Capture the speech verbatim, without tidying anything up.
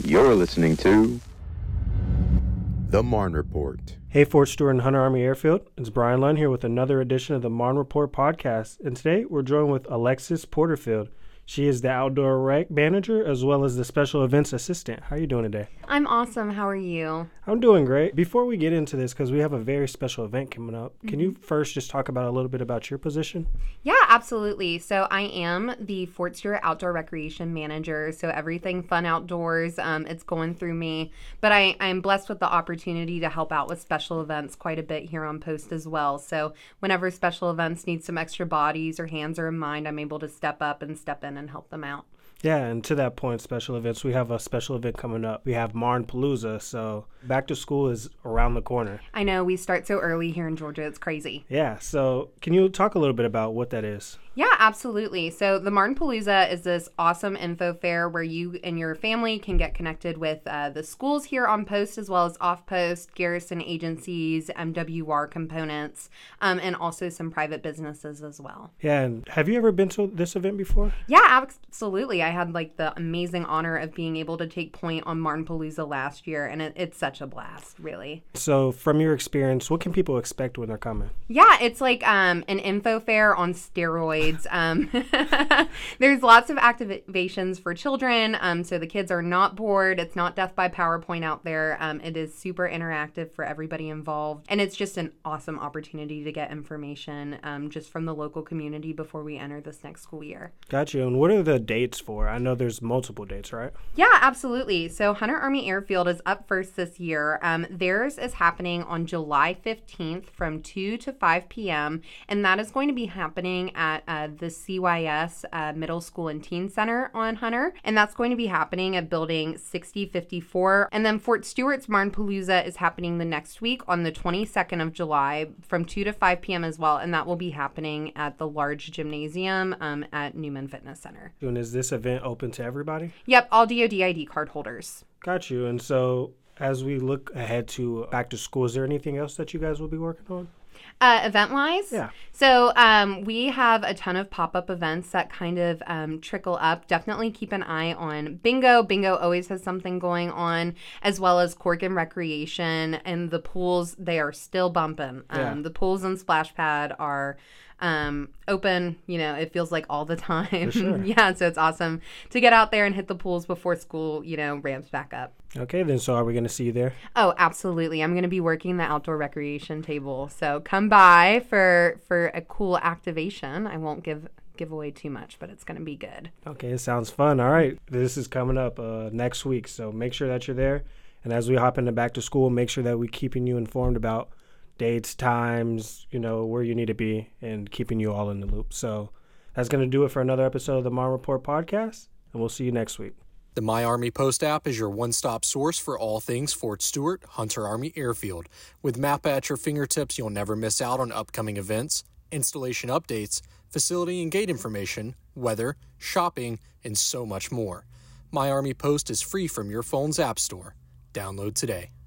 You're listening to The Marne Report. Hey, Fort Stewart and Hunter Army Airfield. It's Brian Lunn here with another edition of the Marne Report podcast. And today we're joined with Alexis Porterfield. She is the outdoor rec manager as well as the special events assistant. How are you doing today? I'm awesome. How are you? I'm doing great. Before we get into this, because we have a very special event coming up, mm-hmm. can you first just talk about a little bit about your position? Yeah, absolutely. So I am the Fort Stewart Outdoor Recreation Manager. So everything fun outdoors, um, it's going through me. But I, I'm blessed with the opportunity to help out with special events quite a bit here on post as well. So whenever special events need some extra bodies or hands or in mind, I'm able to step up and step in and help them out. Yeah, and to that point, special events, we have a special event coming up. We have Marne-Palooza, so back to school is around the corner. I know, we start so early here in Georgia. It's crazy. Yeah, so can you talk a little bit about what that is? Yeah, absolutely. So the Marne-Palooza is this awesome info fair where you and your family can get connected with uh, the schools here on post as well as off post, garrison agencies, M W R components, um, and also some private businesses as well. Yeah, and have you ever been to this event before? Yeah, absolutely. I had like the amazing honor of being able to take point on Marne-Palooza last year, and it, it's such a blast, really. So from your experience, what can people expect when they're coming? Yeah, it's like um, an info fair on steroids. Um, there's lots of activations for children, um, so the kids are not bored. It's not death by PowerPoint out there. Um, it is super interactive for everybody involved, and it's just an awesome opportunity to get information um, just from the local community before we enter this next school year. Gotcha. And what are the dates for? I know there's multiple dates, right? Yeah, absolutely. So Hunter Army Airfield is up first this year. Um, theirs is happening on July fifteenth from two to five p.m., and that is going to be happening at uh, the C Y S uh, Middle School and Teen Center on Hunter, and that's going to be happening at building sixty fifty-four. And then Fort Stewart's Marne-Palooza is happening the next week on the twenty-second of July from two to five p.m. as well, and that will be happening at the large gymnasium um, at Newman Fitness Center. And is this event open to everybody? Yep, all D O D I D card holders. Got you. And so as we look ahead to back to school, is there anything else that you guys will be working on? Uh, event-wise? Yeah. So um, we have a ton of pop-up events that kind of um, trickle up. Definitely keep an eye on Bingo. Bingo always has something going on, as well as Cork and Recreation. And the pools, they are still bumping. Um, yeah. The pools and Splash Pad are um, open, you know, it feels like all the time. For sure. Yeah, so it's awesome to get out there and hit the pools before school, you know, ramps back up. Okay, then so are we going to see you there? Oh, absolutely. I'm going to be working the outdoor recreation table. So come by for for a cool activation. I won't give give away too much, but it's going to be good. Okay, it sounds fun. All right, this is coming up uh, next week, so make sure that you're there. And as we hop into back to school, make sure that we're keeping you informed about dates, times, you know, where you need to be, and keeping you all in the loop. So that's going to do it for another episode of the Marne Report podcast, and we'll see you next week. The My Army Post app is your one-stop source for all things Fort Stewart, Hunter Army Airfield. With Mappa at your fingertips, you'll never miss out on upcoming events, installation updates, facility and gate information, weather, shopping, and so much more. My Army Post is free from your phone's app store. Download today.